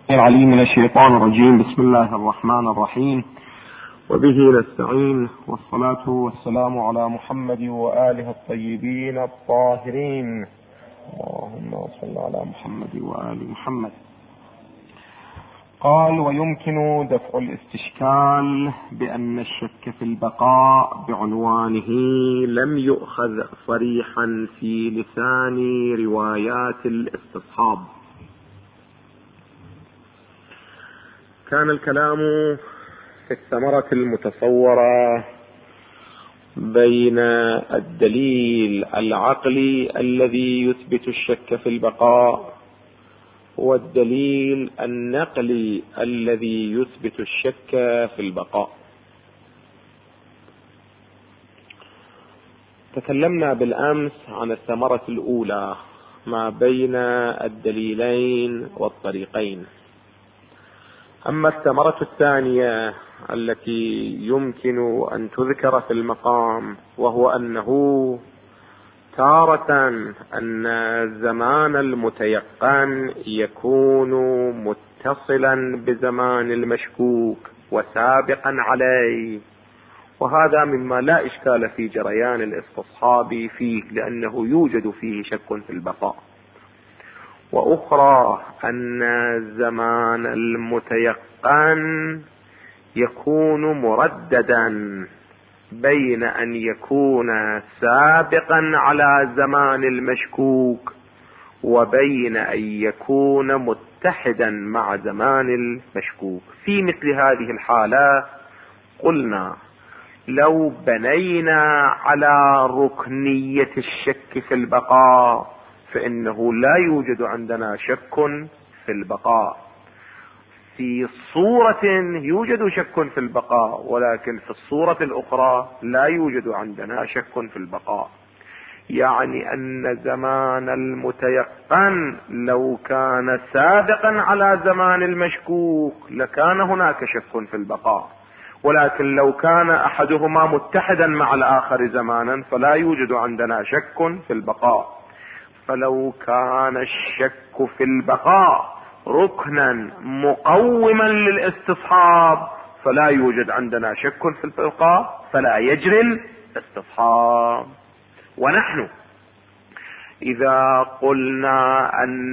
العليم من الشيطان الرجيم. بسم الله الرحمن الرحيم، وبه نستعين، والصلاة والسلام على محمد وآله الطيبين الطاهرين. اللهم صل على محمد وآل محمد. قال: ويمكن دفع الاستشكال بأن الشك في البقاء بعنوانه لم يؤخذ صريحا في لسان روايات الاستصحاب. كان الكلام في الثمرة المتصورة بين الدليل العقلي الذي يثبت الشك في البقاء والدليل النقلي الذي يثبت الشك في البقاء. تكلمنا بالأمس عن الثمرة الأولى ما بين الدليلين والطريقين. أما الثمرة الثانية التي يمكن أن تذكر في المقام، وهو أنه تارة أن زمان المتيقن يكون متصلا بزمان المشكوك وسابقا عليه، وهذا مما لا إشكال في جريان الاستصحاب فيه، لأنه يوجد فيه شك في البقاء. وأخرى أن زمان المتيقن يكون مرددا بين أن يكون سابقا على زمان المشكوك وبين أن يكون متحدا مع زمان المشكوك. في مثل هذه الحالة قلنا لو بنينا على ركنية الشك في البقاء فإنه لا يوجد عندنا شك في البقاء. في صورة يوجد شك في البقاء، ولكن في الصورة الأخرى لا يوجد عندنا شك في البقاء. يعني أن زمان المتيقن لو كان سابقا على زمان المشكوك لكان هناك شك في البقاء، ولكن لو كان أحدهما متحدا مع الآخر زمانا فلا يوجد عندنا شك في البقاء. فلو كان الشك في البقاء ركنا مقوما للاستصحاب فلا يوجد عندنا شك في البقاء، فلا يجري الاستصحاب. ونحن إذا قلنا أن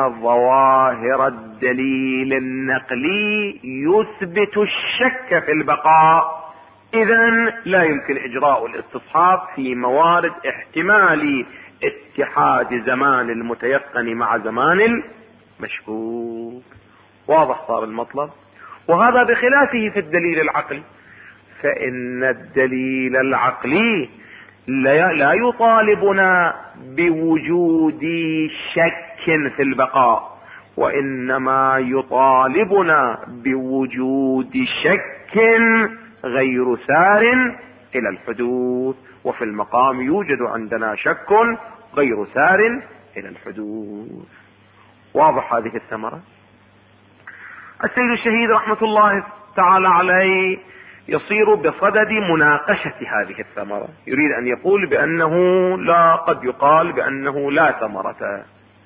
ظواهر الدليل النقلي يثبت الشك في البقاء، إذن لا يمكن إجراء الاستصحاب في موارد احتمال اتحاد زمان المتيقن مع زمان المشكوك. واضح صار المطلب؟ وهذا بخلافه في الدليل العقلي، فإن الدليل العقلي لا يطالبنا بوجود شك في البقاء، وإنما يطالبنا بوجود شك غير سار إلى الحدوث. وفي المقام يوجد عندنا شك غير سار إلى الحدوث. واضح هذه الثمرة؟ السيد الشهيد رحمة الله تعالى عليه يصير بصدد مناقشة هذه الثمرة، يريد أن يقول بأنه لا، قد يقال بأنه لا ثمرة،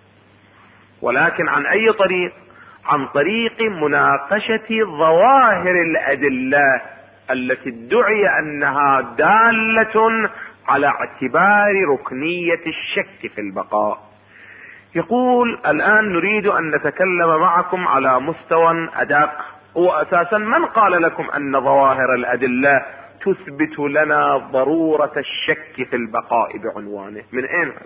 ولكن عن أي طريق؟ عن طريق مناقشة ظواهر الأدلة التي ادعي أنها دالة على اعتبار ركنية الشك في البقاء. يقول: الآن نريد أن نتكلم معكم على مستوى أدق. هو أساسا من قال لكم أن ظواهر الأدلة تثبت لنا ضرورة الشك في البقاء بعنوانه؟ من أين هذا؟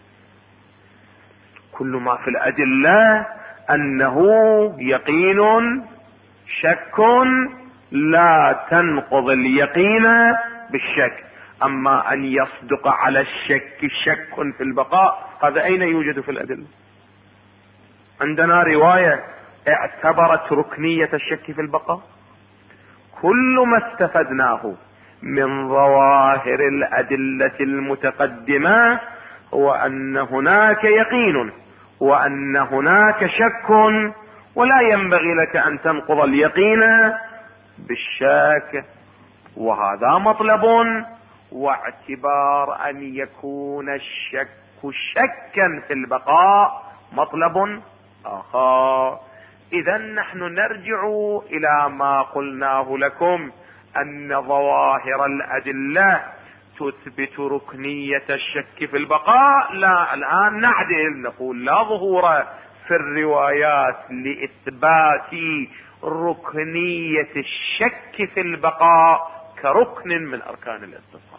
كل ما في الأدلة أنه يقين شك لا تنقض اليقين بالشك. أما أن يصدق على الشك شك في البقاء، هذا أين يوجد في الأدلة؟ عندنا رواية اعتبرت ركنية الشك في البقاء؟ كل ما استفدناه من ظواهر الأدلة المتقدمة هو أن هناك يقين وأن هناك شك، ولا ينبغي لك أن تنقض اليقين بالشك، وهذا مطلب. واعتبار أن يكون الشك شكا في البقاء مطلب آخر. إذا نحن نرجع إلى ما قلناه لكم أن ظواهر الأدلة تثبت ركنية الشك في البقاء. لا، الآن نعدل نقول لا ظهور في الروايات لإثبات ركنية الشك في البقاء كركن من أركان الاستصحاب.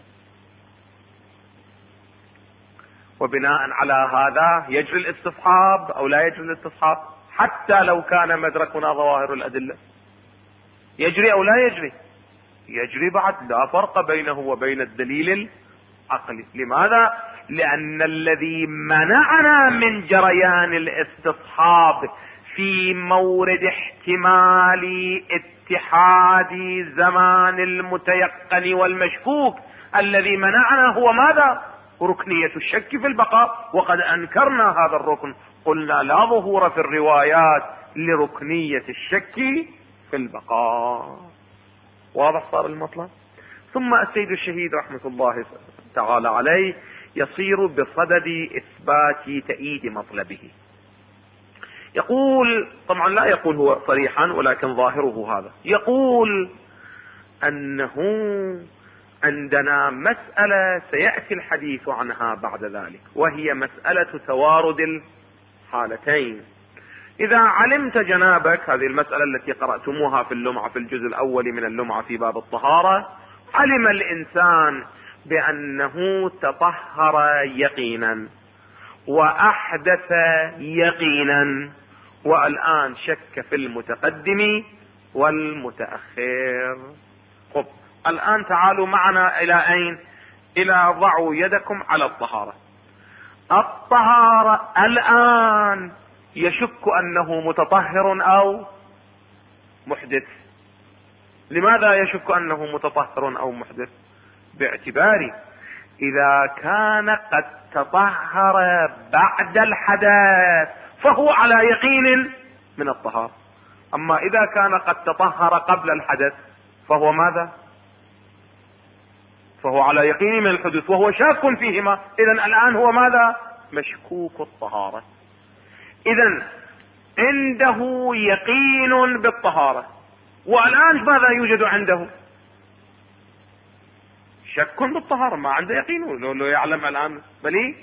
وبناء على هذا يجري الاستصحاب أو لا يجري الاستصحاب، حتى لو كان مدركنا ظواهر الأدلة يجري أو لا يجري؟ يجري بعد، لا فرق بينه وبين الدليل العقلي. لماذا؟ لأن الذي منعنا من جريان الاستصحاب في مورد احتمال اتحاد زمان المتيقن والمشكوك، الذي منعنا هو ماذا؟ ركنية الشك في البقاء، وقد أنكرنا هذا الركن، قلنا لا ظهور في الروايات لركنية الشك في البقاء. واضح صار المطلب؟ ثم السيد الشهيد رحمة الله تعالى عليه يصير بصدد إثبات تأييد مطلبه. يقول، طبعا لا يقول هو صريحا ولكن ظاهره هذا، يقول أنه عندنا مسألة سيأتي الحديث عنها بعد ذلك، وهي مسألة توارد الحالتين. إذا علمت جنابك هذه المسألة التي قرأتموها في اللمعة في الجزء الأول من اللمعة في باب الطهارة، علم الإنسان بأنه تطهر يقينا وأحدث يقينا، والآن شك في المتقدم والمتأخر. خب الآن تعالوا معنا إلى أين؟ إلى ضعوا يدكم على الطهارة. الطهارة الآن يشك أنه متطهر أو محدث. لماذا يشك أنه متطهر أو محدث؟ باعتبار إذا كان قد تطهر بعد الحدث فهو على يقين من الطهارة، أما إذا كان قد تطهر قبل الحدث فهو ماذا؟ فهو على يقين من الحدث وهو شاك فيهما. إذن الآن هو ماذا؟ مشكوك الطهارة. إذن عنده يقين بالطهارة، والآن ماذا يوجد عنده؟ شك بالطهارة، ما عنده يقين. لو يعلم الآن بلي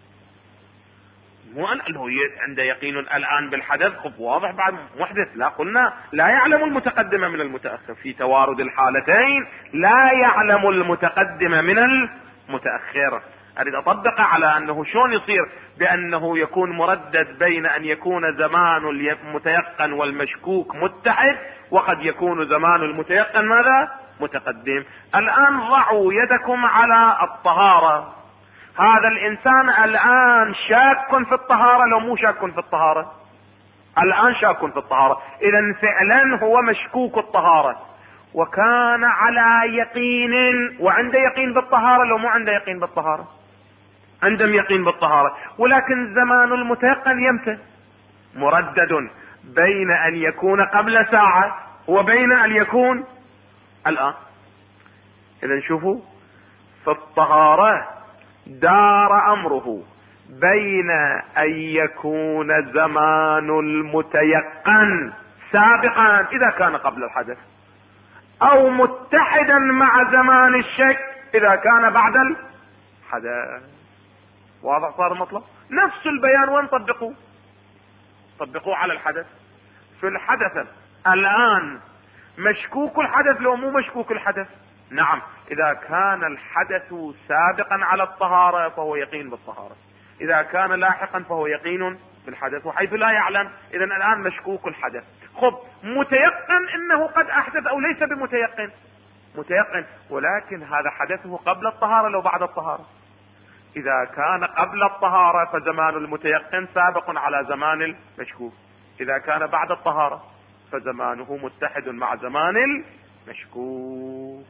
مو أنه عنده يقين الآن بالحدث، خب واضح بعد محدث. لا، قلنا لا يعلم المتقدم من المتأخر في توارد الحالتين، لا يعلم المتقدم من المتأخر. أريد أطبق على أنه شلون يصير بأنه يكون مردد بين أن يكون زمان المتيقن والمشكوك متحد، وقد يكون زمان المتيقن ماذا؟ متقدم. الآن ضعوا يدكم على الطهارة. هذا الإنسان الآن شاك في الطهارة لو مو شاك في الطهارة؟ الآن شاك في الطهارة. إذن فعلا هو مشكوك الطهارة، وكان على يقين وعنده يقين بالطهارة لو مو عنده يقين بالطهارة؟ عندهم يقين بالطهارة، ولكن زمان المتيقن يمتى؟ مردد بين أن يكون قبل ساعة وبين أن يكون الآن. إذن شوفوا، في الطهارة دار أمره بين أن يكون زمان المتيقن سابقا إذا كان قبل الحدث، أو متحدا مع زمان الشك إذا كان بعد الحدث. واضح صار المطلب؟ نفس البيان، وين طبقوه على الحدث. في الحدث الآن مشكوك الحدث لو مو مشكوك الحدث؟ نعم، إذا كان الحدث سابقا على الطهارة فهو يقين بالطهارة، إذا كان لاحقا فهو يقين بالحدث، وحيث لا يعلم إذن الآن مشكوك الحدث. خب متيقن إنه قد أحدث أو ليس بمتيقن؟ متيقن، ولكن هذا حدثه قبل الطهارة لو بعد الطهارة؟ إذا كان قبل الطهارة فزمان المتيقن سابق على زمان المشكوك، إذا كان بعد الطهارة فزمانه متحد مع زمان المشكوك.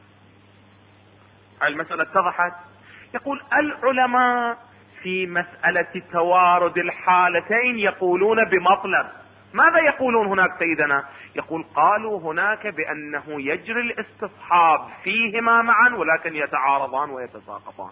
المسألة اتضحت؟ يقول العلماء في مسألة توارد الحالتين يقولون بمطلب. ماذا يقولون هناك سيدنا؟ يقول قالوا هناك بأنه يجري الاستصحاب فيهما معا ولكن يتعارضان ويتساقطان.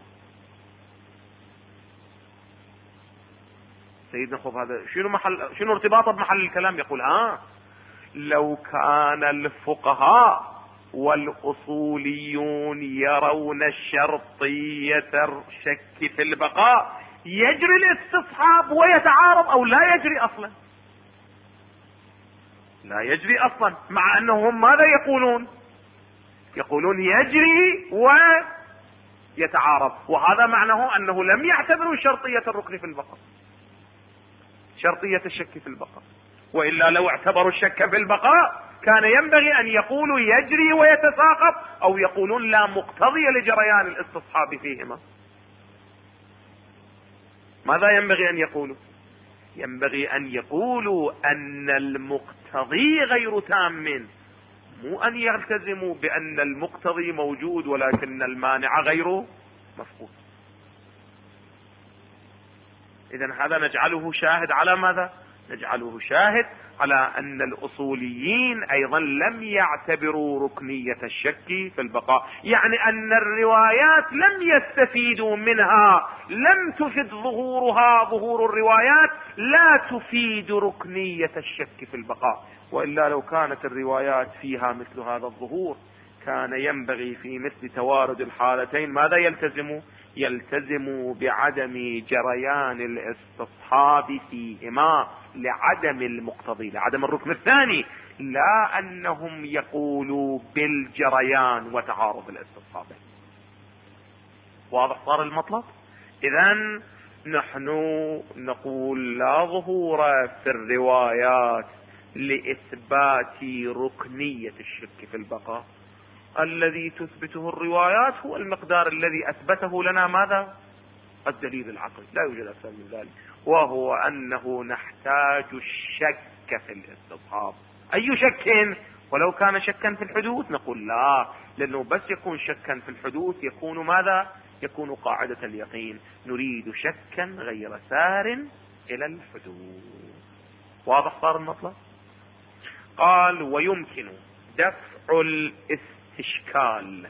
سيدنا خب هذا شنو ارتباطه بمحل الكلام؟ يقول لو كان الفقهاء والأصوليون يرون شرطية الشك في البقاء يجري الاستصحاب ويتعارض، او لا يجري اصلا، لا يجري اصلا، مع انهم ماذا يقولون؟ يقولون يجري ويتعارض، وهذا معناه انه لم يعتبروا شرطية الركن في البقاء، شرطية الشك في البقاء. وإلا لو اعتبروا الشك في البقاء كان ينبغي ان يقولوا يجري ويتساقط، او يقولون لا مقتضي لجريان الاستصحاب فيهما. ماذا ينبغي ان يقولوا؟ ينبغي ان يقولوا ان المقتضي غير تام، مو ان يلتزموا بان المقتضي موجود ولكن المانع غير مفقود. اذا هذا نجعله شاهد على ماذا؟ نجعله شاهد على ان الاصوليين ايضا لم يعتبروا ركنية الشك في البقاء، يعني ان الروايات لم يستفيدوا منها، لم تفد ظهورها، ظهور الروايات لا تفيد ركنية الشك في البقاء. وإلا لو كانت الروايات فيها مثل هذا الظهور كان ينبغي في مثل توارد الحالتين ماذا يلتزم؟ يلتزم بعدم جريان الاستصحاب فيهما لعدم المقتضي، لعدم الركن الثاني، لا انهم يقولوا بالجريان وتعارض الاستصحابين. واضح صار المطلب؟ اذا نحن نقول لا ظهور في الروايات لإثبات ركنية الشك في البقاء، الذي تثبته الروايات هو المقدار الذي أثبته لنا ماذا؟ الدليل العقلي، لا يوجد أكثر من ذلك، وهو أنه نحتاج الشك في الاستصحاب. أي شك؟ ولو كان شكا في الحدوث نقول لا، لأنه بس يكون شكا في الحدوث يكون ماذا؟ يكون قاعدة اليقين، نريد شكا غير سار إلى الحدوث. واضح صار المطلب؟ قال ويمكن دفع الاستشكال.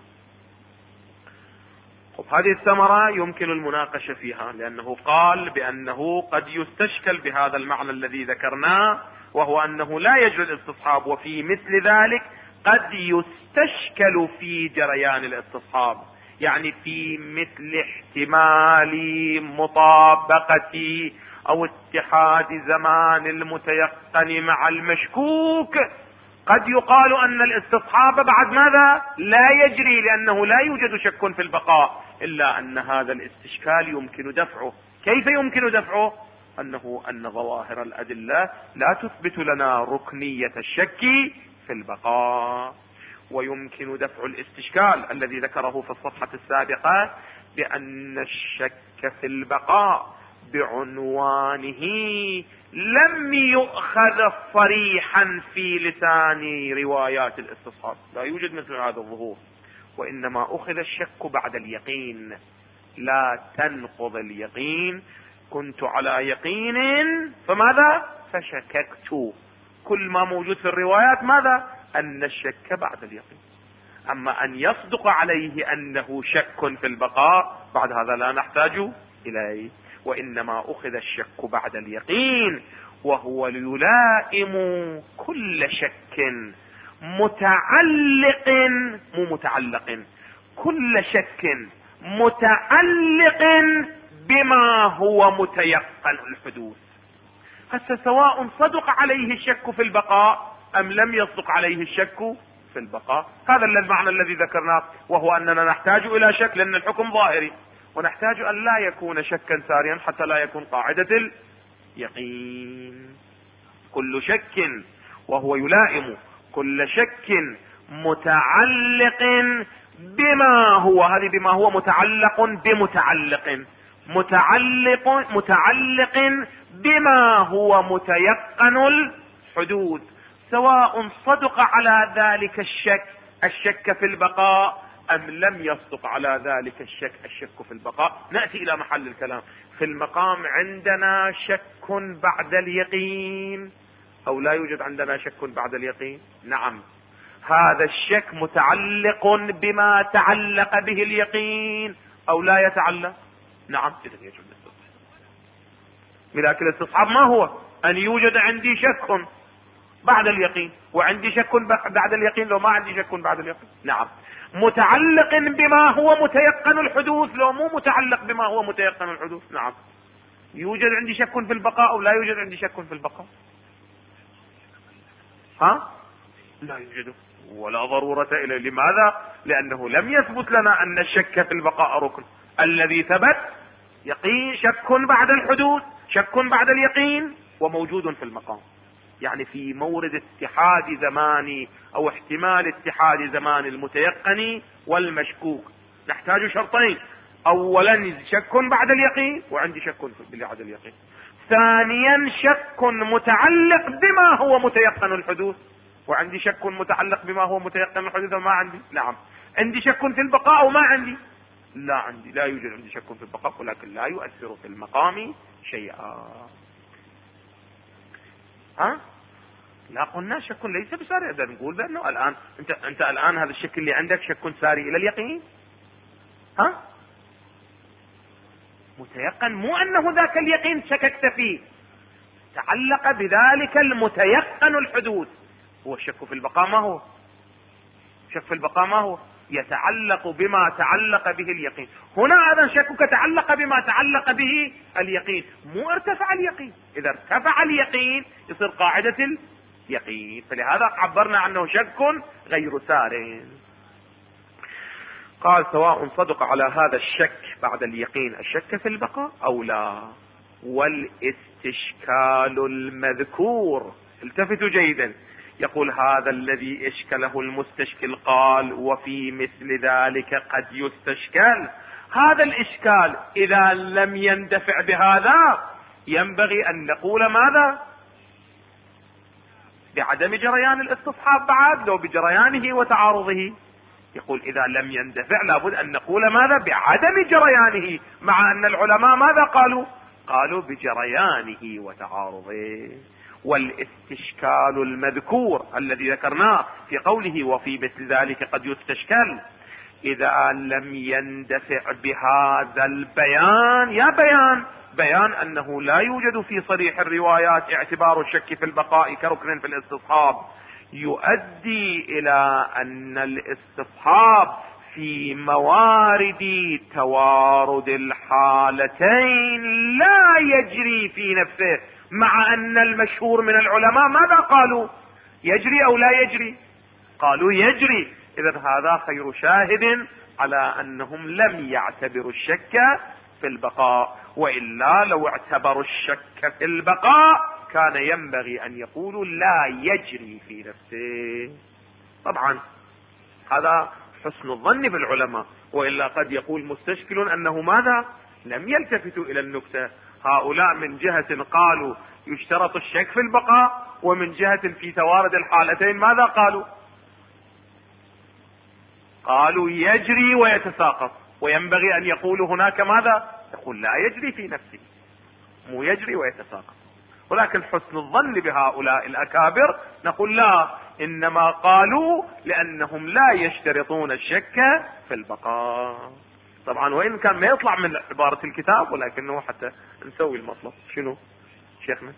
هذه الثمرة يمكن المناقشة فيها، لأنه قال بأنه قد يستشكل بهذا المعنى الذي ذكرناه، وهو أنه لا يجري الاستصحاب، وفي مثل ذلك قد يستشكل في جريان الاستصحاب، يعني في مثل احتمال مطابقة أو اتحاد زمان المتيقن مع المشكوك. قد يقال ان الاستصحاب بعد ماذا؟ لا يجري، لانه لا يوجد شك في البقاء، الا ان هذا الاستشكال يمكن دفعه. كيف يمكن دفعه؟ ان ظواهر الادلة لا تثبت لنا ركنية الشك في البقاء. ويمكن دفع الاستشكال الذي ذكره في الصفحة السابقة بان الشك في البقاء بعنوانه لم يؤخذ صريحا في لسان روايات الاستصحاب، لا يوجد مثل هذا الظهور، وانما اخذ الشك بعد اليقين. لا تنقض اليقين، كنت على يقين فماذا؟ فشككت. كل ما موجود في الروايات ماذا؟ ان الشك بعد اليقين. اما ان يصدق عليه انه شك في البقاء بعد هذا لا نحتاج اليه، وانما اخذ الشك بعد اليقين، وهو يلائم كل شك متعلق، مو متعلق، كل شك متعلق بما هو متيقن الحدوث. هسه سواء صدق عليه الشك في البقاء ام لم يصدق عليه الشك في البقاء، هذا المعنى الذي ذكرناه، وهو اننا نحتاج الى شك لان الحكم ظاهري، ونحتاج ان لا يكون شكا ساريا حتى لا يكون قاعدة اليقين. كل شك، وهو يلائم كل شك متعلق بما هو، هذه بما هو متعلق بمتعلق، متعلق بما هو متيقن الحدوث، سواء صدق على ذلك الشك في البقاء ام لم يصدق على ذلك الشك في البقاء. نأتي الى محل الكلام. في المقام عندنا شك بعد اليقين او لا يوجد عندنا شك بعد اليقين؟ نعم. هذا الشك متعلق بما تعلق به اليقين او لا يتعلق؟ نعم. اذا يجب الاستصحاب. لكن الاستصحاب ما هو؟ ان يوجد عندي شك بعد اليقين، وعندي شك بعد اليقين لو ما عندي شك بعد اليقين. نعم. متعلق بما هو متيقن الحدوث لو مو متعلق بما هو متيقن الحدوث. نعم. يوجد عندي شك في البقاء او لا يوجد عندي شك في البقاء؟ لا يوجد ولا ضرورة إليه. لماذا؟ لأنه لم يثبت لنا أن الشك في البقاء ركن. الذي ثبت يقين شك بعد الحدوث، شك بعد اليقين، وموجود في المقام. يعني في مورد اتحاد زماني او احتمال اتحاد زمان المتيقن والمشكوك نحتاج شرطين: اولا شك بعد اليقين، وعندي شك بعد اليقين. ثانيا شك متعلق بما هو متيقن الحدوث، وعندي شك متعلق بما هو متيقن الحدوث وما عندي. نعم. عندي شك في البقاء وما عندي؟ لا عندي، لا يوجد عندي شك في البقاء، ولكن لا يؤثر في المقام شيئا. لا قلنا شك ليس بساري. اذا نقول بانه الان انت الان هذا الشك اللي عندك شك ساري الى اليقين. متيقن، مو انه ذاك اليقين شككت فيه، تعلق بذلك المتيقن الحدوث. هو الشك في البقاء ما هو؟ شك في البقاء ما هو؟ يتعلق بما تعلق به اليقين. هنا ايضا شكك تعلق بما تعلق به اليقين، مو ارتفع اليقين. اذا ارتفع اليقين يصير قاعدة اليقين، فلهذا عبرنا عنه شك غير سار. قال: سواء صدق على هذا الشك بعد اليقين الشك في البقاء او لا. والاستشكال المذكور، التفتوا جيدا، يقول: هذا الذي اشكله المستشكل قال: وفي مثل ذلك قد يستشكل. هذا الاشكال اذا لم يندفع بهذا ينبغي ان نقول ماذا؟ بعدم جريان الاستصحاب بعد لو بجريانه وتعارضه. يقول اذا لم يندفع لابد ان نقول ماذا؟ بعدم جريانه، مع ان العلماء ماذا قالوا؟ قالوا بجريانه وتعارضه. والاستشكال المذكور الذي ذكرناه في قوله: وفي مثل ذلك قد يستشكل، اذا لم يندفع بهذا البيان. يا بيان انه لا يوجد في صريح الروايات اعتبار الشك في البقاء كركن في الاستصحاب، يؤدي الى ان الاستصحاب في موارد توارد الحالتين لا يجري في نفسه، مع ان المشهور من العلماء ماذا قالوا؟ يجري او لا يجري؟ قالوا يجري. اذا هذا خير شاهد على انهم لم يعتبروا الشك في البقاء، والا لو اعتبروا الشك في البقاء كان ينبغي ان يقولوا لا يجري في نفسه. طبعا هذا حسن الظن بالعلماء، والا قد يقول مستشكل انه ماذا؟ لم يلتفتوا الى النكتة. هؤلاء من جهة قالوا يشترط الشك في البقاء، ومن جهة في توارد الحالتين ماذا قالوا؟ قالوا يجري ويتساقط، وينبغي ان يقول هناك ماذا؟ يقول لا يجري في نفسه، مو يجري ويتساقط. ولكن حسن الظن بهؤلاء الأكابر نقول لا، إنما قالوا لأنهم لا يشترطون الشك في البقاء. طبعا وإن كان ما يطلع من عبارة الكتاب، ولكنه حتى نسوي المطلب. شنو شيخنا؟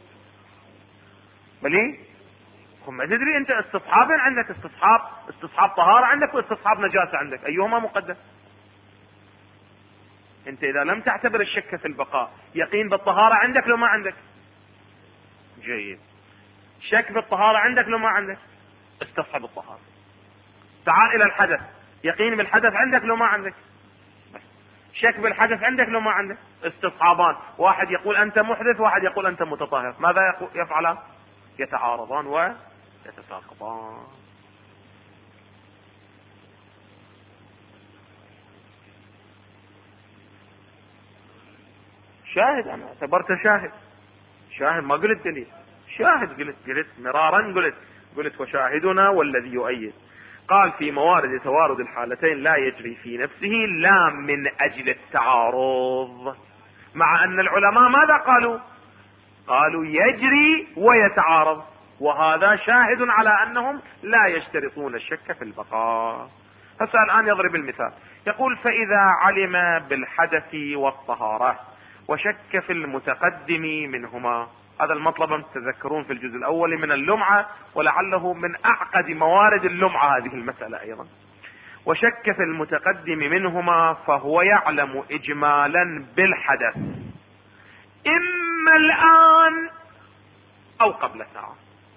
بلي هم تدري أنت استصحاب عندك، استصحاب طهارة عندك، واستصحاب نجاسة عندك، أيهما مقدم؟ أنت إذا لم تعتبر الشك في البقاء يقين بالطهارة عندك لو ما عندك؟ جيد. شك بالطهارة عندك لو ما عندك؟ استصحب الطهارة. تعال الى الحدث، يقين بالحدث عندك لو ما عندك؟ بس. شك بالحدث عندك لو ما عندك؟ استصحابان، واحد يقول انت محدث، واحد يقول انت متطهر، ماذا يفعلان؟ يتعارضان ويتساقطان. شاهد، انا اعتبرته شاهد ما قلت دليل، شاهد قلت مرارا، قلت وشاهدنا والذي يؤيد. قال في موارد توارد الحالتين لا يجري في نفسه، لا من اجل التعارض، مع ان العلماء ماذا قالوا؟ قالوا يجري ويتعارض، وهذا شاهد على انهم لا يشترطون الشك في البقاء. هسه الان يضرب المثال، يقول: فاذا علم بالحدث والطهارة وشك في المتقدم منهما. هذا المطلب تذكرون في الجزء الاول من اللمعة، ولعله من اعقد موارد اللمعة هذه المسألة ايضا. وشك في المتقدم منهما فهو يعلم اجمالا بالحدث اما الان او قبل ساعة.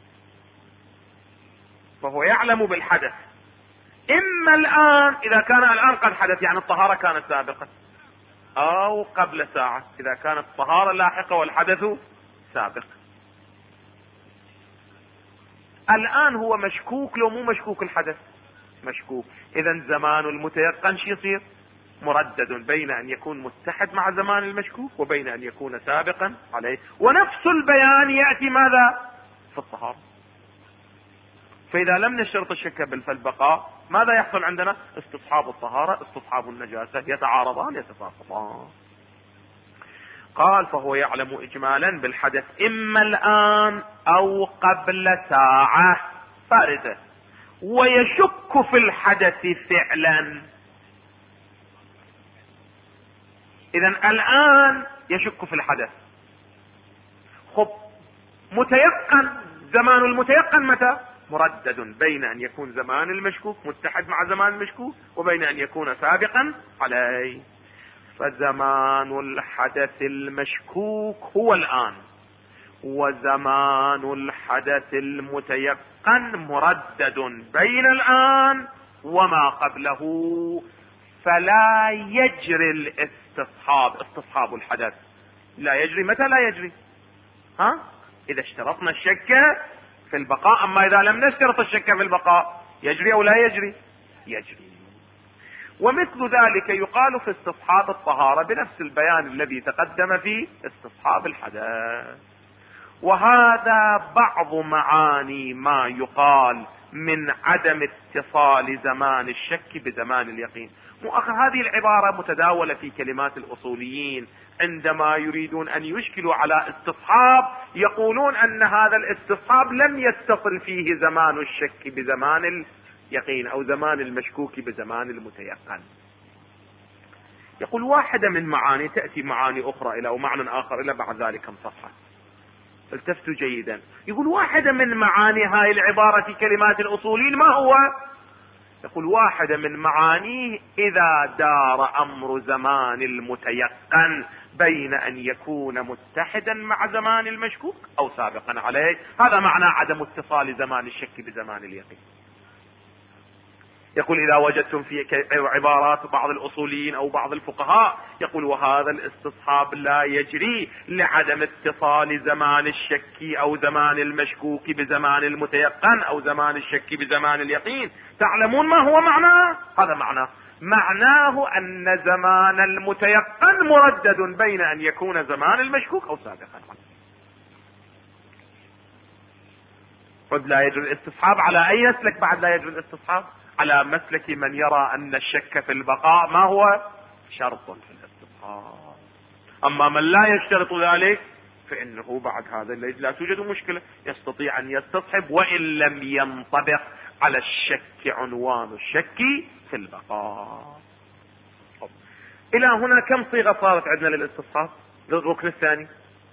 فهو يعلم بالحدث اما الان اذا كان الان قد حدث، يعني الطهارة كانت سابقة، او قبل ساعة اذا كانت الطهارة لاحقة والحدث سابق. الان هو مشكوك لو مو مشكوك الحدث؟ مشكوك. اذا زمان المتيقن شو يصير؟ مردد بين ان يكون متحد مع زمان المشكوك وبين ان يكون سابقا عليه. ونفس البيان يأتي ماذا؟ في الطهارة. فاذا لم نشترط الشك فالبقاء ماذا يحصل عندنا؟ استصحاب الطهارة استصحاب النجاسة، يتعارضان يتساقطان. قال فهو يعلم اجمالا بالحدث اما الان او قبل ساعة فارده، ويشك في الحدث فعلا. اذا الان يشك في الحدث. خب متيقن، زمان المتيقن متى؟ مردد بين ان يكون زمان المشكوك متحد مع زمان المشكوك وبين ان يكون سابقا عليه. فزمان الحدث المشكوك هو الان، وزمان الحدث المتيقن مردد بين الان وما قبله. فلا يجري استصحاب الحدث لا يجري. متى لا يجري؟ اذا اشترطنا الشك في البقاء. اما اذا لم نشترط الشك في البقاء يجري او لا يجري؟ يجري. ومثل ذلك يقال في استصحاب الطهارة بنفس البيان الذي تقدم في استصحاب الحدث. وهذا بعض معاني ما يقال من عدم اتصال زمان الشك بزمان اليقين. مؤخر هذه العبارة متداولة في كلمات الأصوليين عندما يريدون أن يشكلوا على استصحاب، يقولون أن هذا الاستصحاب لم يتصل فيه زمان الشك بزمان اليقين أو زمان المشكوك بزمان المتيقن. يقول واحدة من معاني تأتي معاني أخرى إلى ومعنى آخر إلى بعد ذلك كم صفحة. التفتوا جيدا. يقول واحدة من معاني هاي العبارة في كلمات الأصوليين ما هو؟ يقول واحدة من معانيه إذا دار أمر زمان المتيقن بين أن يكون متحدا مع زمان المشكوك أو سابقا عليه. هذا معنى عدم اتصال زمان الشك بزمان اليقين. يقول إذا وجدتم في عبارات بعض الأصوليين أو بعض الفقهاء يقول وهذا الاستصحاب لا يجري لعدم اتصال زمان الشك أو زمان المشكوك بزمان المتيقن أو زمان الشك بزمان اليقين، تعلمون ما هو معناه؟ هذا معناه أن زمان المتيقن مردد بين أن يكون زمان المشكوك أو سابقا. قد لا يجري الاستصحاب على أي مسلك؟ بعد لا يجري الاستصحاب على مسلك من يرى أن الشك في البقاء ما هو؟ شرط في الاستصحاب. أما من لا يشترط ذلك فإنه بعد هذا لا توجد مشكلة، يستطيع أن يستصحب وإن لم ينطبق على الشك عنوان الشك في البقاء. إلى هنا كم صيغة صارت عندنا للاستصحاب للركن الثاني؟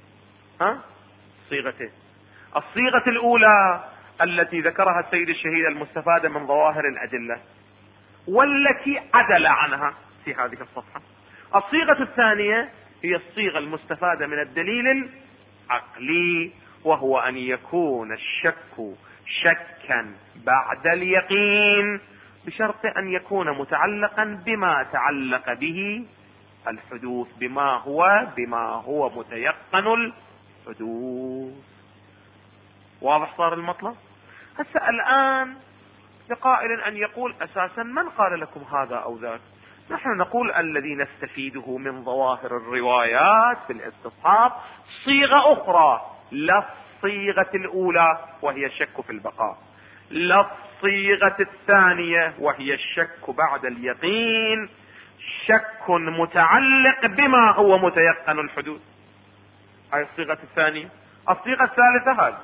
صيغتين. الصيغة الأولى التي ذكرها السيد الشهيد المستفادة من ظواهر الأدلة والتي عدل عنها في هذه الصفحة. الصيغة الثانية هي الصيغة المستفادة من الدليل العقلي، وهو أن يكون الشك شكا بعد اليقين بشرط أن يكون متعلقا بما تعلق به الحدوث، بما هو متيقن الحدوث. واضح صار المطلب؟ هسه الآن لقائل أن يقول أساسا من قال لكم هذا أو ذاك؟ نحن نقول الذي نستفيده من ظواهر الروايات في الاستصحاب صيغة أخرى، لا الصيغة الأولى وهي الشك في البقاء، لا الصيغة الثانية وهي الشك بعد اليقين، شك متعلق بما هو متيقن الحدوث. هاي الصيغة الثانية. الصيغة الثالثة هذه.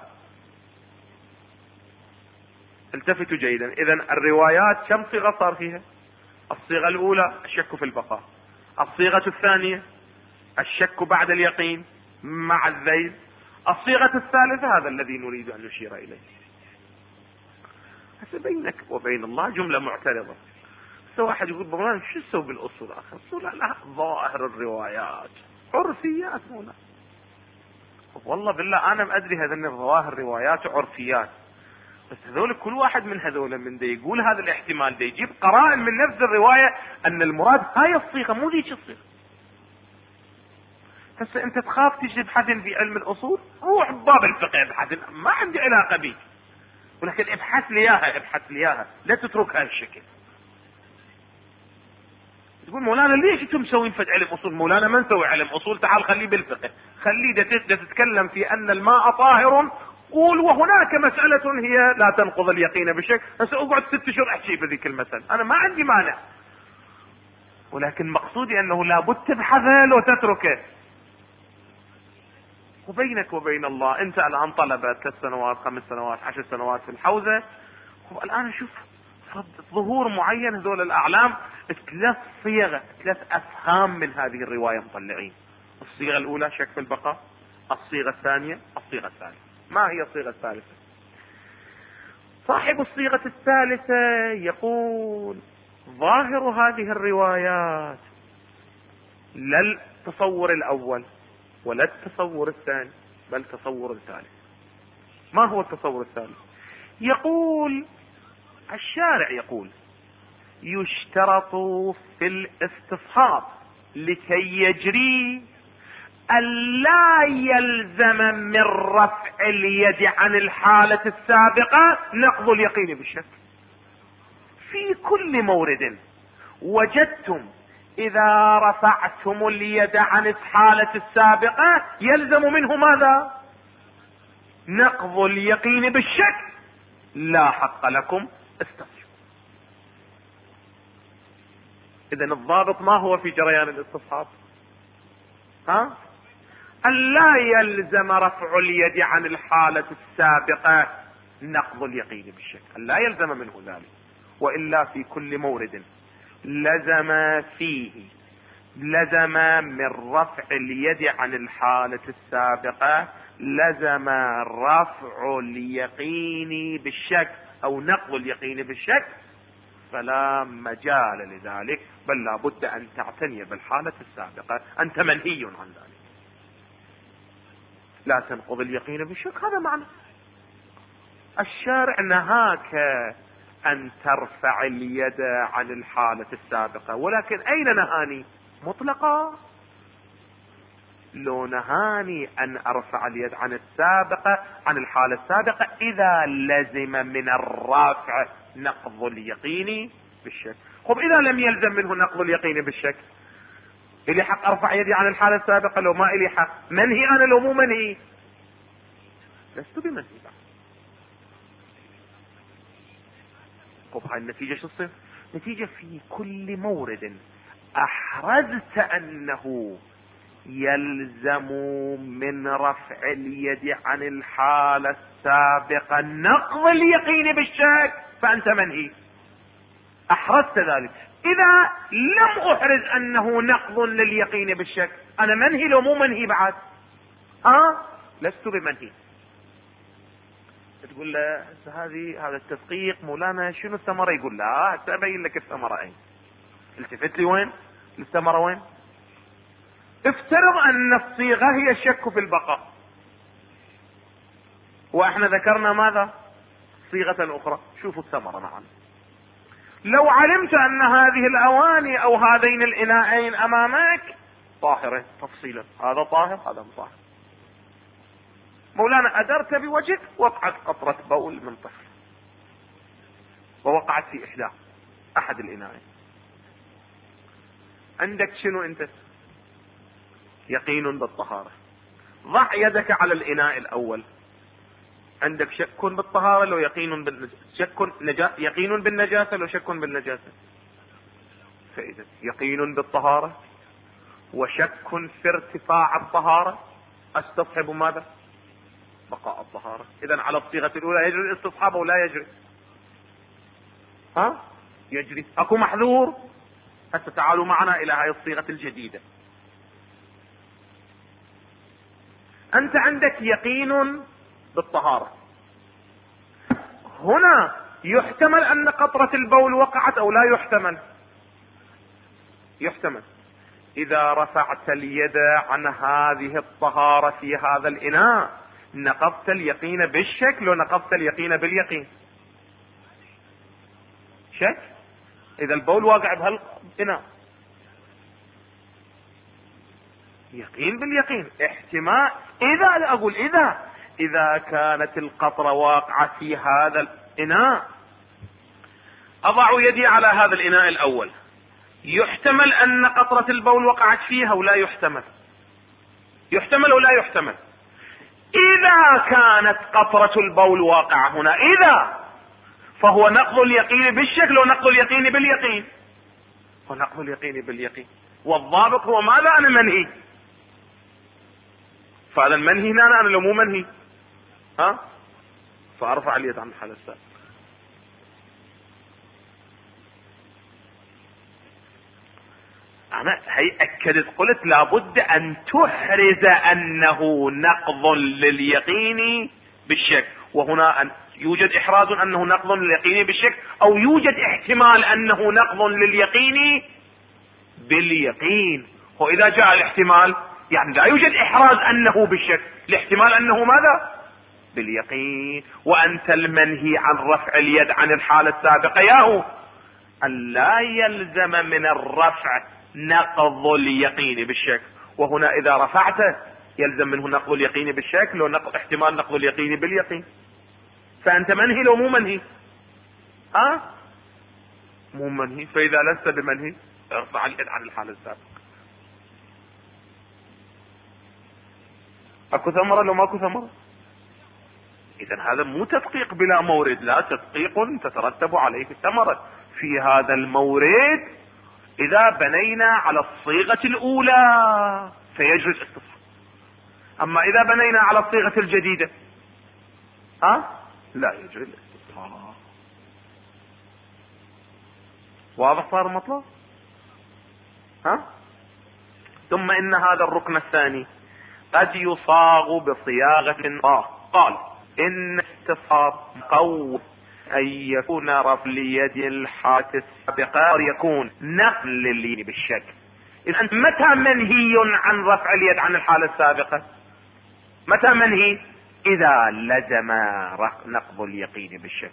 التفتوا جيدا. اذا الروايات كم صيغة صار فيها؟ الصيغة الاولى الشك في البقاء، الصيغة الثانية الشك بعد اليقين مع الذيل، الصيغة الثالثة هذا الذي نريد ان نشير اليه. هسه بينك وبين الله جملة معترضة. هسه واحد يقول مولانا شو تسوي بالاصول اخر؟ لا ظاهر الروايات عرفيات مولانا. والله بالله انا ما ادري هذا ظواهر روايات وعرفيات، بس هذول كل واحد من هذول من ده يقول هذا الاحتمال ده يجيب قرائن من نفس الرواية ان المراد هاي الصيغة مو ذيك الصيغة. هسه انت تخاف تجيب حد في علم الاصول، روح باب الفقه ابحث، ما عندي علاقة بيك، ولكن ابحث لي اياها لا تتركها هالشكل. تقول مولانا ليش انتم مسوين فد علم اصول؟ مولانا ما نسوي علم اصول، تعال خليه بالفقه، خليه تتكلم في ان الماء طاهر، قول وهناك مسألة هي لا تنقض اليقين بالشك. هسه اقعد 6 شهور احكي بذيك المسألة، انا ما عندي مانع، ولكن مقصودي انه لابد تبحثه لو تتركه. وبينك وبين الله انت الان طلبة 3 سنوات 5 سنوات 10 سنوات في الحوزة، والان شوف ظهور معين هذول الاعلام 3 صيغ 3 افهام من هذه الرواية مطلعين. الصيغة الاولى شك في البقاء، الصيغة الثانية، الصيغة الثالثة. ما هي الصيغة الثالثة؟ صاحب الصيغة الثالثة يقول ظاهر هذه الروايات لا التصور الاول ولا التصور الثاني، بل تصور الثالث. ما هو التصور الثالث؟ يقول الشارع يقول يشترط في الاستصحاب لكي يجري ألا يلزم من رفع اليد عن الحالة السابقة نقض اليقين بالشك. في كل مورد وجدتم إذا رفعتم اليد عن الحالة السابقة يلزم منه ماذا؟ نقض اليقين بالشك، لا حق لكم استصحبوا. إذن الضابط ما هو في جريان الاستصحاب؟ أن لا يلزم رفع اليد عن الحالة السابقة نقض اليقين بالشك، أن لا يلزم منه ذلك، وإلا في كل مورد لزم من رفع اليد عن الحالة السابقة لزم رفع اليقين بالشك أو نقض اليقين بالشك، فلا مجال لذلك، بل لا بد أن تعتني بالحالة السابقة، أنت منهي عن ذلك. لا تنقض اليقين بالشك، هذا معنى الشارع نهاك أن ترفع اليد عن الحالة السابقة، ولكن أين نهاني؟ مطلقا. لو نهاني أن أرفع اليد عن الحالة السابقة إذا لزم من الرافع نقض اليقين بالشك. خب إذا لم يلزم منه نقض اليقين بالشك، إلي حق أرفع يدي عن الحالة السابقة لو ما إلي حق؟ منهي أنا لو مو منهي؟ لست بمنهي بعد. خب هاي النتيجة شو تصير؟ نتيجة في كل مورد أحرزت أنه يلزم من رفع اليد عن الحالة السابقة نقض اليقين بالشك فأنت منهي، أحرزت ذلك. إذا لم أحرز أنه نقض لليقين بالشك، أنا منهي لو مو منهي بعد؟ لست بمنهي. تقول له هذا التدقيق مولانا شنو الثمرة؟ يقول لا سأبين لك الثمرة أين. التفت لي وين الثمرة؟ وين؟ افترض أن الصيغة هي الشك في البقاء، وإحنا ذكرنا ماذا؟ صيغة أخرى. شوفوا الثمرة معنا. لو علمت أن هذه الأواني أو هذين الإناءين أمامك طاهرين تفصيلا، هذا طاهر هذا مطاهر، مولانا أدرت بوجهك وقعت قطرة بول من طفل ووقعت في أحد الإناءين، عندك شنو أنت؟ يقين بالطهارة. ضع يدك على الإناء الأول، عندك شك بالطهارة لو يقين يقين بالنجاسة لو شك بالنجاسة. فإذا يقين بالطهارة وشك في ارتفاع الطهارة استصحب ماذا؟ بقاء الطهارة. إذا على الصيغة الأولى يجري الاستصحاب أو لا يجري؟ يجري. أكو محذور؟ هسه تعالوا معنا إلى هاي الصيغة الجديدة. انت عندك يقين بالطهارة. هنا يحتمل ان قطرة البول وقعت او لا يحتمل؟ يحتمل. اذا رفعت اليد عن هذه الطهارة في هذا الاناء نقضت اليقين بالشك ونقضت اليقين باليقين. شك اذا البول واقع بهالاناء، يقين باليقين. احتمال اذا اقول اذا كانت القطرة واقعة في هذا الاناء، اضع يدي على هذا الاناء الاول، يحتمل ان قطرة البول وقعت فيها ولا يحتمل؟ يحتمل ولا يحتمل؟ اذا كانت قطرة البول واقعة هنا فهو نقض اليقين بالشكل ونقض اليقين باليقين، ونقض اليقين باليقين. والضابط هو ماذا؟ انا منهي. فهذا المنهي هنا انا لو مو منهي فارفع اليد عن الحالة السابقة. انا هي اكدت قلت لابد ان تحرز انه نقض لليقين بالشك، وهنا أن يوجد احراز انه نقض لليقين بالشك، او يوجد احتمال انه نقض لليقين باليقين. واذا جاء الاحتمال يعني لا يوجد احراز انه بالشك، الاحتمال انه ماذا؟ باليقين. وانت المنهي عن رفع اليد عن الحالة السابقة ياهو ان لا يلزم من الرفع نقض اليقين بالشك، وهنا اذا رفعته يلزم منه نقض اليقين بالشك لو احتمال نقض اليقين باليقين. فانت منهي لو مو منهي؟ مو منهي. فاذا لست بمنهي ارفع اليد عن الحالة السابقة. اكو ثمرة لو ماكو ثمرة؟ اذا هذا مو تدقيق بلا مورد، لا، تدقيق تترتب عليه الثمرة. في هذا المورد اذا بنينا على الصيغة الاولى فيجري الاستصحاب، اما اذا بنينا على الصيغة الجديدة لا يجري الاستصحاب. واضح صار المطلب؟ ثم ان هذا الركن الثاني قد يصاغ بصياغة قال ان استصحاب قول ان يكون رفع اليد الحالة السابقة يكون نقل اليد بالشك. اذا انت متى منهي عن رفع اليد عن الحالة السابقة؟ متى منهي؟ اذا لزم نقض اليقين بالشك.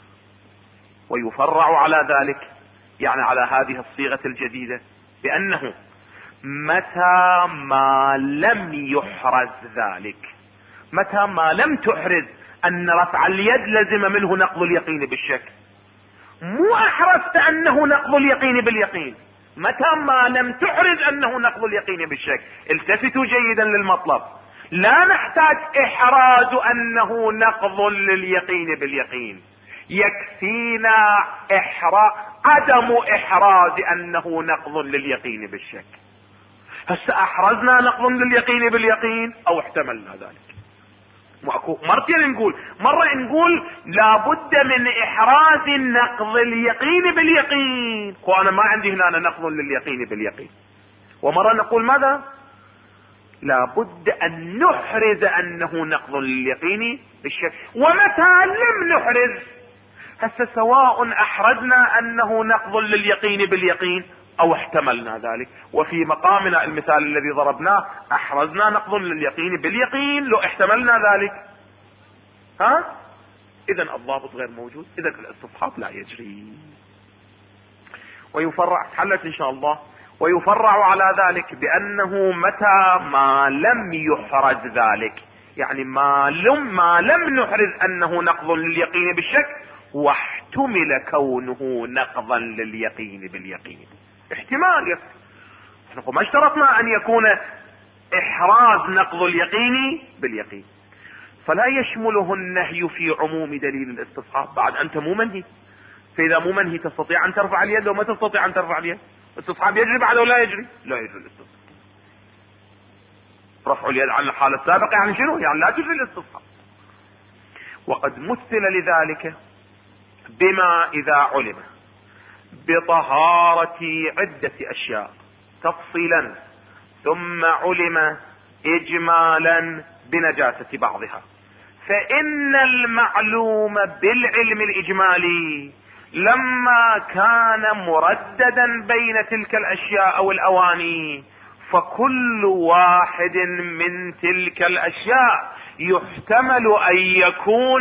ويفرع على ذلك يعني على هذه الصيغة الجديدة بانه متى ما لم يحرز ذلك، متى ما لم تحرز ان رفع اليد لزم منه نقض اليقين بالشك، مو احرزت انه نقض اليقين باليقين، متى ما لم تحرز انه نقض اليقين بالشك. التفتوا جيدا للمطلب، لا نحتاج احراز انه نقض لليقين باليقين، يكفينا عدم احراز انه نقض لليقين بالشك. هسه احرزنا نقض لليقين باليقين او احتملنا ذلك. مرتين نقول، مرة نقول لابد من احراز نقض اليقين باليقين، وانا ما عندي هنا نقض لليقين باليقين. ومرة نقول ماذا؟ لابد ان نحرز انه نقض لليقين بالشك. ومتى لم نحرز، هسه سواء احرزنا انه نقض لليقين باليقين او احتملنا ذلك. وفي مقامنا المثال الذي ضربناه احرزنا نقض لليقين باليقين لو احتملنا ذلك. اذا الضابط غير موجود، اذا الاستصحاب لا يجري. ويفرع، حلت ان شاء الله. ويفرع على ذلك بانه متى ما لم يحرز ذلك، يعني ما لم نحرز انه نقض لليقين بالشك واحتمل كونه نقضا لليقين باليقين، احتمال يكفي. ما اشترطنا ان يكون احراز نقض اليقين باليقين، فلا يشمله النهي في عموم دليل الاستصحاب. بعد انت مو منهي، فاذا مو منهي تستطيع ان ترفع اليد لو ما تستطيع ان ترفع اليد. الاستصحاب يجري بعد ولا يجري؟ لا يجري الاستصحاب. رفع اليد عن الحالة السابقة يعني شنو؟ يعني لا تجري الاستصحاب. وقد مثل لذلك بما اذا علم بطهارة عدة اشياء تفصيلا ثم علم اجمالا بنجاسة بعضها. فإن المعلوم بالعلم الإجمالي لما كان مرددا بين تلك الأشياء أو الأواني، فكل واحد من تلك الأشياء يحتمل أن يكون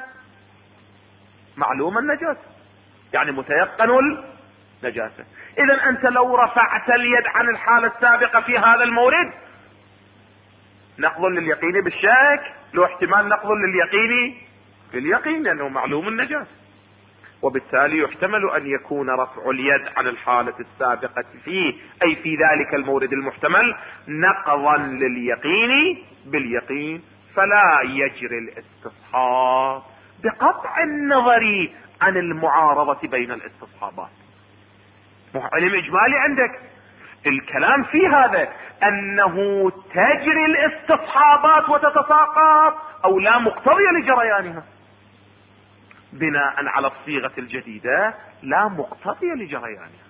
معلوم النجاسة، يعني متيقن النجاسة. إذا أنت لو رفعت اليد عن الحالة السابقة في هذا المورد، نقض لليقين بالشك، له احتمال نقض لليقين باليقين لأنه معلوم النجاسة، وبالتالي يحتمل أن يكون رفع اليد عن الحالة السابقة فيه، أي في ذلك المورد المحتمل، نقضا لليقين باليقين. فلا يجري الاستصحاب بقطع النظر عن المعارضة بين الاستصحابات. علم إجمالي عندك، الكلام في هذا أنه تجري الاستصحابات وتتساقط أو لا مقتضي لجريانها. بناء على الصيغة الجديدة لا مقتضي لجريانها،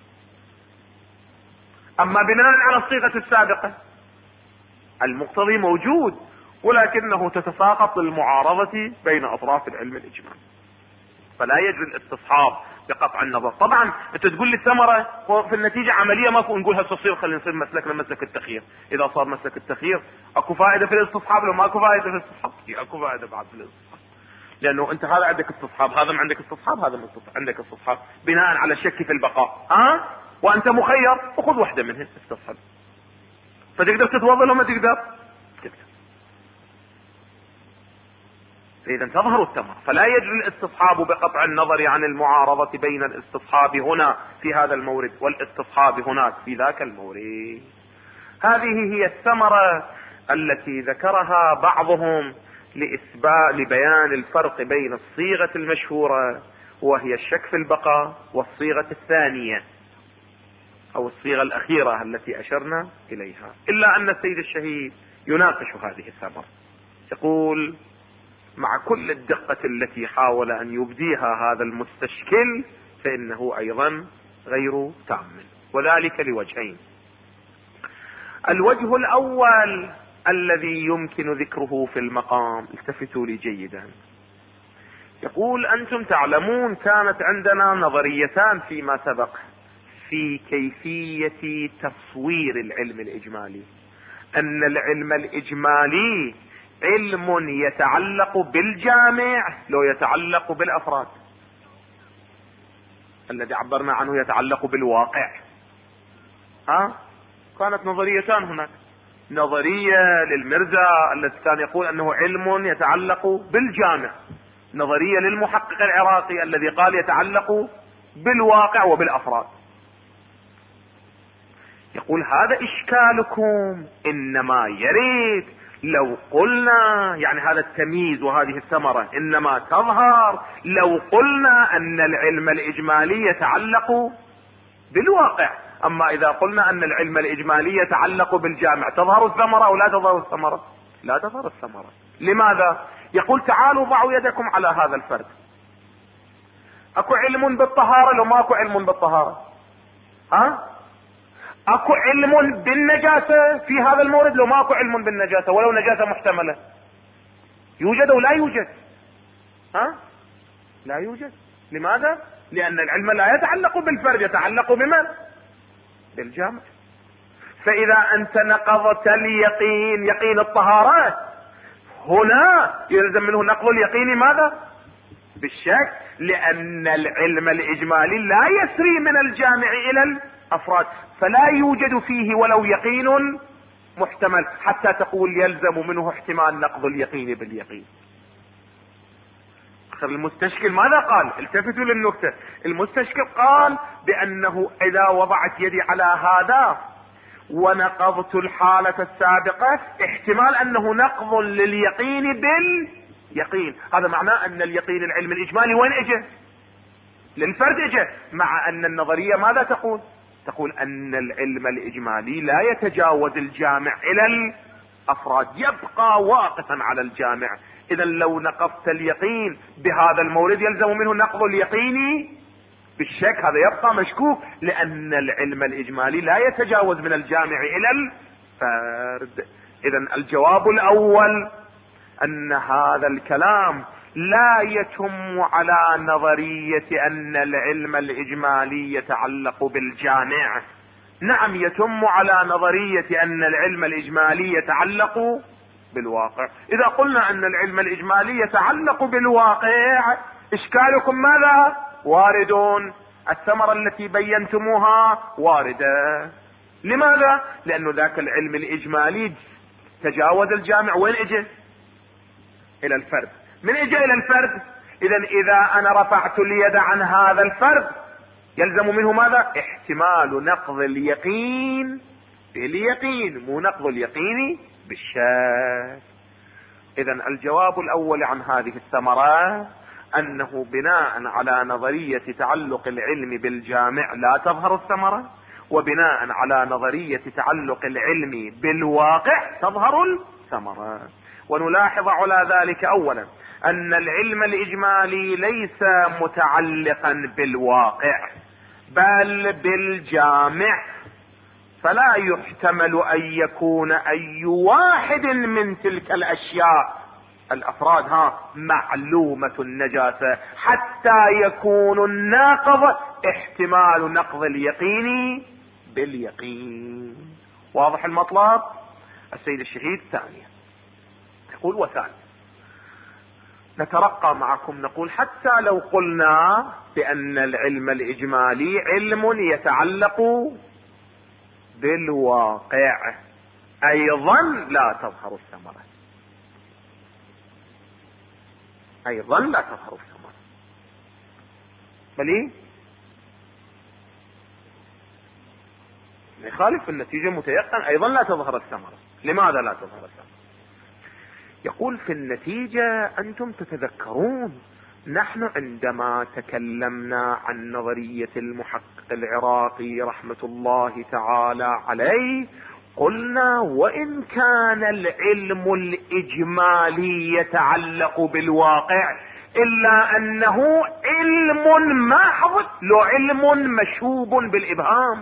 أما بناء على الصيغة السابقة المقتضي موجود، ولكنه تتساقط للمعارضة بين أطراف العلم الإجمالي. فلا يجري الاستصحاب بقطع النظر. طبعا انت تقول لي الثمرة في النتيجة عملية ماكو، نقولها تصير خلينا نصير مسلكنا مسلك التخيير. اذا صار مسلك التخيير اكو فائدة في الاستصحاب؟ لو ماكو فائدة في الاستصحاب اكو فائدة بعد في الاستصحاب، لانه انت هذا عندك استصحاب، هذا ما عندك استصحاب، هذا ما عندك استصحاب بناء على الشك في البقاء. وانت مخير وخذ واحدة منهن استصحاب، فتقدر تتوضا لو ما تقدر. إذا تظهر الثمرة. فلا يجري الاستصحاب بقطع النظر عن المعارضة بين الاستصحاب هنا في هذا المورد والاستصحاب هناك في ذاك المورد. هذه هي الثمرة التي ذكرها بعضهم لبيان الفرق بين الصيغة المشهورة وهي الشك في البقاء والصيغة الثانية أو الصيغة الأخيرة التي أشرنا إليها. إلا أن السيد الشهيد يناقش هذه الثمرة، يقول: مع كل الدقة التي حاول أن يبديها هذا المستشكل فإنه أيضا غير تام، وذلك لوجهين. الوجه الأول الذي يمكن ذكره في المقام، التفتوا لي جيدا، يقول: أنتم تعلمون كانت عندنا نظريتان فيما سبق في كيفية تصوير العلم الإجمالي، أن العلم الإجمالي علم يتعلق بالجامع لو يتعلق بالافراد، الذي عبرنا عنه يتعلق بالواقع. كانت نظريتان هناك، نظرية للمرزا التي كان يقول انه علم يتعلق بالجامع، نظرية للمحقق العراقي الذي قال يتعلق بالواقع وبالافراد. يقول: هذا اشكالكم، انما يريد لو قلنا، يعني هذا التمييز وهذه الثمرة انما تظهر لو قلنا ان العلم الاجمالي يتعلق بالواقع. اما اذا قلنا ان العلم الاجمالي يتعلق بالجامع تظهر الثمرة او لا تظهر الثمرة؟ لا تظهر الثمرة. لماذا؟ يقول: تعالوا ضعوا يدكم على هذا الفرق. اكو علم بالطهارة لو ما اكو علم بالطهارة؟ اكو علم بالنجاسة في هذا المورد لو ما اكو علم بالنجاسة ولو نجاسة محتملة؟ يوجد او لا يوجد؟ لا يوجد. لماذا؟ لان العلم لا يتعلق بالفرد، يتعلق بمن؟ بالجامع. فاذا انت نقضت اليقين، يقين الطهارة، هنا يلزم منه نقض اليقين ماذا؟ بالشك، لان العلم الاجمالي لا يسري من الجامع الى الافراد، فلا يوجد فيه ولو يقين محتمل حتى تقول يلزم منه احتمال نقض اليقين باليقين. اخر المستشكل ماذا قال؟ التفتوا للنكتة. المستشكل قال بانه اذا وضعت يدي على هذا ونقضت الحالة السابقة احتمال انه نقض لليقين باليقين. هذا معناه ان اليقين العلم الاجمالي وين اجى؟ للفرد اجى، مع ان النظرية ماذا تقول؟ تقول ان العلم الاجمالي لا يتجاوز الجامع الى الافراد، يبقى واقفا على الجامع. اذا لو نقضت اليقين بهذا المورد يلزم منه نقض اليقين بالشك، هذا يبقى مشكوك، لان العلم الاجمالي لا يتجاوز من الجامع الى الفرد. اذا الجواب الاول ان هذا الكلام لا يتم على نظرية ان العلم الاجمالي يتعلق بالجامع. نعم يتم على نظرية ان العلم الاجمالي يتعلق بالواقع. اذا قلنا ان العلم الاجمالي يتعلق بالواقع، اشكالكم ماذا؟ واردون. الثمرة التي بينتموها واردة. لماذا؟ لانه ذاك العلم الاجمالي تجاوز الجامع. وين اجى؟ الى الفرد. من اجى الى الفرد؟ اذا انا رفعت اليد عن هذا الفرد يلزم منه ماذا؟ احتمال نقض اليقين باليقين، مو نقض اليقين بالشك. اذا الجواب الاول عن هذه الثمرة انه بناء على نظرية تعلق العلم بالجامع لا تظهر الثمرة، وبناء على نظرية تعلق العلم بالواقع تظهر الثمرة. ونلاحظ على ذلك اولا ان العلم الاجمالي ليس متعلقا بالواقع بل بالجامع، فلا يحتمل ان يكون اي واحد من تلك الاشياء الافراد معلومة النجاسة حتى يكون الناقض احتمال نقض اليقين باليقين. واضح المطلب؟ السيد الشهيد ثانيا يقول وثانيا نترقى معكم نقول حتى لو قلنا بان العلم الاجمالي علم يتعلق بالواقع ايضا لا تظهر الثمرة، ايضا لا تظهر الثمرة. بل ايه؟ يخالف النتيجة متيقن ايضا لا تظهر الثمرة. لماذا لا تظهر الثمرة؟ يقول في النتيجة انتم تتذكرون نحن عندما تكلمنا عن نظرية المحقق العراقي رحمة الله تعالى عليه قلنا وان كان العلم الاجمالي يتعلق بالواقع الا انه علم محض له علم مشوب بالابهام،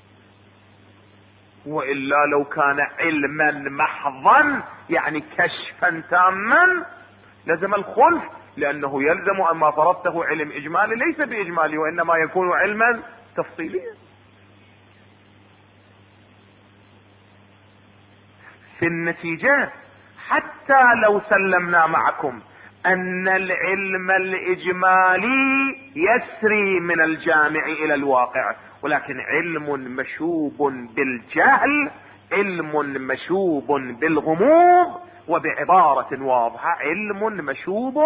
والا لو كان علما محضا يعني كشفا تاما لزم الخلف، لانه يلزم ان ما فرضته علم اجمالي ليس باجمالي وانما يكون علما تفصيليا. في النتيجة حتى لو سلمنا معكم ان العلم الاجمالي يسري من الجامع الى الواقع، ولكن علم مشوب بالجهل، علم مشوب بالغموض، وبعبارة واضحة علم مشوب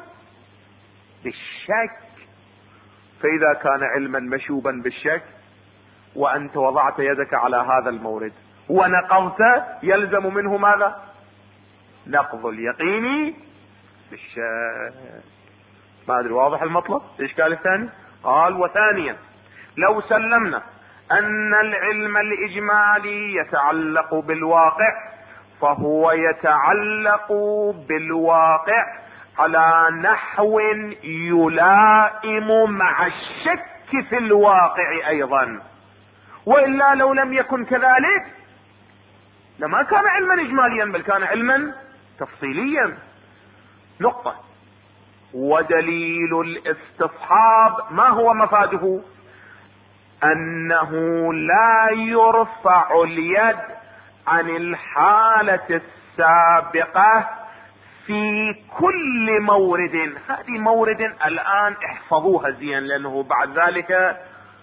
بالشك. فاذا كان علما مشوبا بالشك وانت وضعت يدك على هذا المورد ونقضت يلزم منه ماذا؟ نقض اليقين بالشك. ما ادري واضح المطلب؟ الاشكال الثاني قال وثانيا لو سلمنا ان العلم الاجمالي يتعلق بالواقع فهو يتعلق بالواقع على نحو يلائم مع الشك في الواقع ايضا، والا لو لم يكن كذلك لما كان علما اجماليا بل كان علما تفصيليا. نقطة. ودليل الاستصحاب ما هو مفاده؟ انه لا يرفع اليد عن الحالة السابقة في كل مورد. هذه مورد الان احفظوها زين لانه بعد ذلك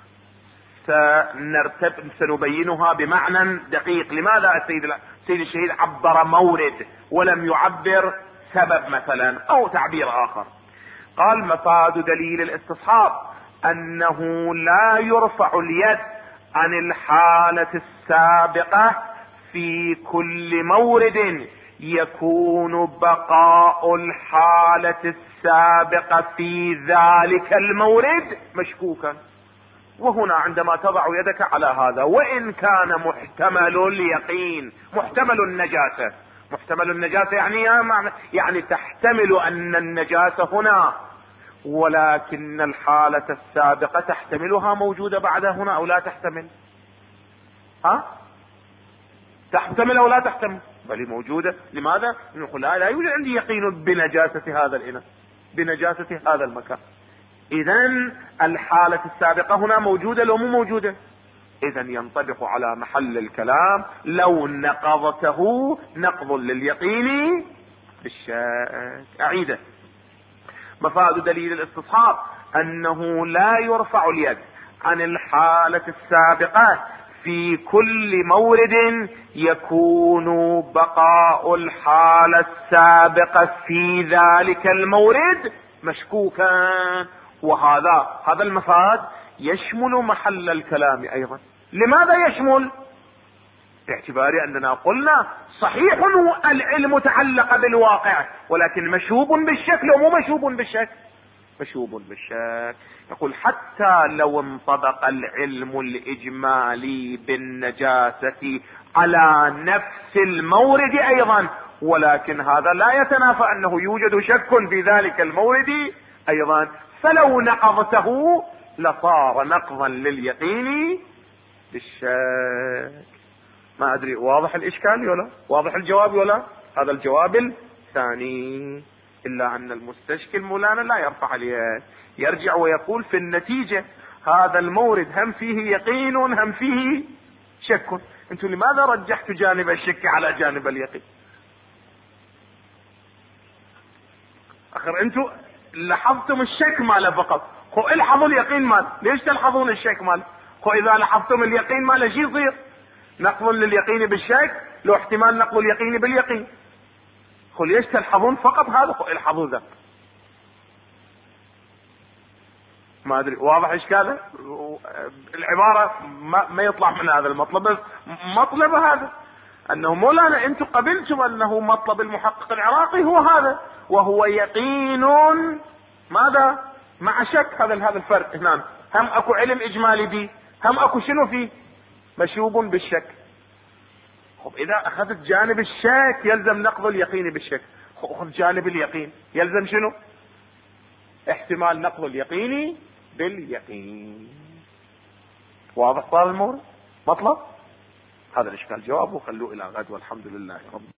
سنبينها بمعنى دقيق. لماذا السيد الشهيد عبر مورد ولم يعبر سبب مثلا او تعبير اخر؟ قال مفاد دليل الاستصحاب انه لا يرفع اليد عن الحالة السابقة في كل مورد يكون بقاء الحالة السابقة في ذلك المورد مشكوكا. وهنا عندما تضع يدك على هذا وان كان محتمل اليقين محتمل النجاسة، محتمل النجاسة يعني تحتمل ان النجاسة هنا ولكن الحالة السابقة تحتملها موجودة بعدها هنا او لا تحتمل؟ تحتمل او لا تحتمل؟ بل موجودة. لماذا؟ نقول لا يوجد عندي يقين بنجاسة هذا الإناء، بنجاسة هذا المكان. إذن الحالة السابقة هنا موجودة لو مو موجودة؟ إذن ينطبق على محل الكلام لو نقضته نقض لليقين بالشك. أعيده. مفاد دليل الاستصحاب أنه لا يرفع اليد عن الحالة السابقة في كل مورد يكون بقاء الحالة السابقة في ذلك المورد مشكوكا. وهذا المفاد يشمل محل الكلام أيضا. لماذا يشمل؟ باعتبار أننا قلنا صحيح العلم تعلق بالواقع، ولكن مشوب بالشك لو مو مشوب بالشك؟ مشوب بالشك. يقول حتى لو انطبق العلم الإجمالي بالنجاسة على نفس المورد أيضا، ولكن هذا لا يتنافى أنه يوجد شك في ذلك المورد أيضا، فلو نقضته لصار نقضا لليقين بالشك. ما أدري واضح الإشكال ولا واضح الجواب ولا؟ هذا الجواب الثاني. إلا أن المستشكل مولانا لا يرفع اليد، يرجع ويقول في النتيجة هذا المورد هم فيه يقين هم فيه شك. أنتم لماذا رجحتوا جانب الشك على جانب اليقين؟ أخر أنتم لاحظتم الشك ماله فقط، خو الحظوا اليقين ماله. ليش تلحظون الشك ماله؟ خو إذا لاحظتم اليقين ماله شي يصير؟ نقض لليقين بالشك لو احتمال نقض اليقين باليقين. خو ليش تلحظون فقط هذا؟ خو الحظوا ذا. ما أدري واضح إشكاله؟ العبارة ما يطلع من هذا المطلب. مطلب هذا أنه مولانا أنتم قبلتم أنه مطلب المحقق العراقي هو هذا، وهو يقين ماذا؟ مع شك. هذا الفرق هنا. هم أكو علم إجمالي به، هم أكو شنو فيه؟ مشوب بالشك. خب إذا أخذت جانب الشك يلزم نقض اليقين بالشك، خذ جانب اليقين يلزم شنو؟ احتمال نقض اليقين باليقين. واضح صار المورد؟ مطلب هذا الإشكال جوابه. خلوه إلى غد والحمد لله رب